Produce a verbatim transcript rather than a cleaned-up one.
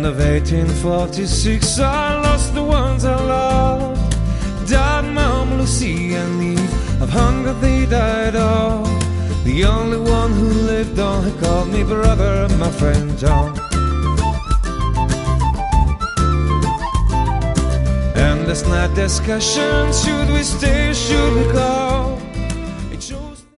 end of eighteen forty-six, I lost the ones I loved. Died Mom, Lucy and Eve, of hunger they died all. The only one who lived on, he called me brother, my friend John. Endless night discussion, should we stay, should we go?